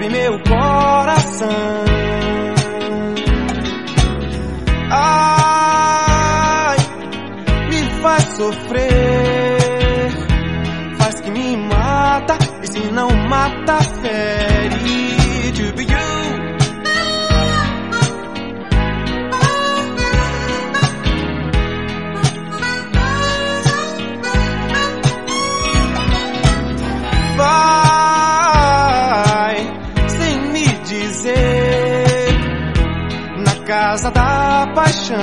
cabe meu coração. Ai, me faz sofrer, faz que me mata, e se não mata, fere. To be you. Vai sem me dizer, na casa da paixão.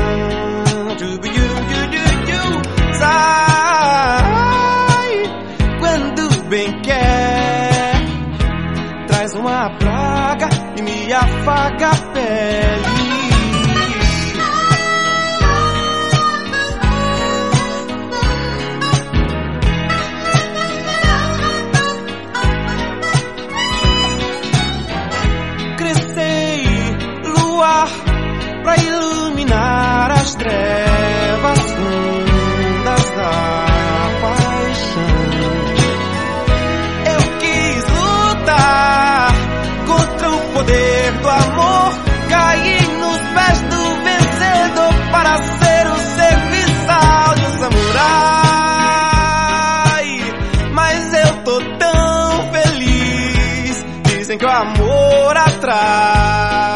Sai quando bem quer, traz uma praga e me afaga a pele. Pra iluminar as trevas fundas da paixão. Eu quis lutar contra o poder do amor, caí nos pés do vencedor para ser o serviçal de um samurai. Mas eu tô tão feliz, dizem que o amor atrai.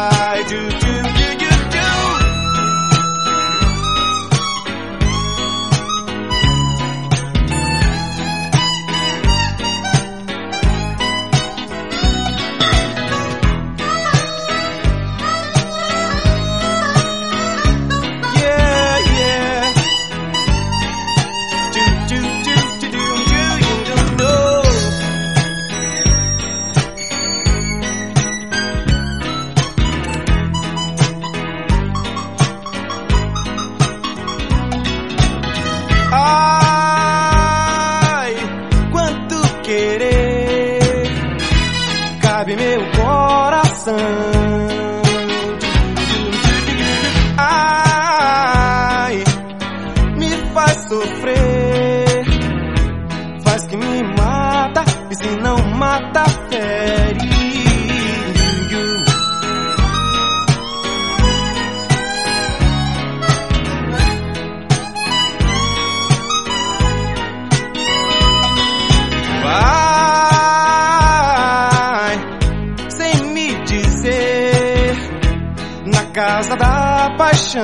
Ai, quanto querer, cabe meu coração. Ai, me faz sofrer, faz que me mata, e se não mata, fere. Vai sem me dizer, na casa da paixão.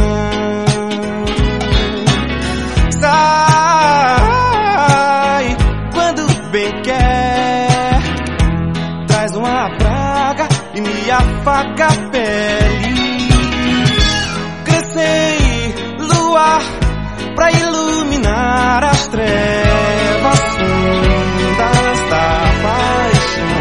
Sai quando bem quer, traz uma praga e me afaga a pele. Crescei luar pra iluminar as trevas fundas da paixão.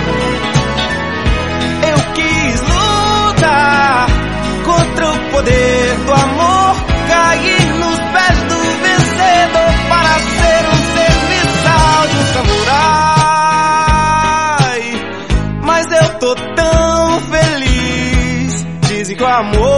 Eu quis lutar contra o poder do amor, caí nos pés do vencedor para ser um serviçal de um samurai. Mas eu tô tão feliz, dizem que o amor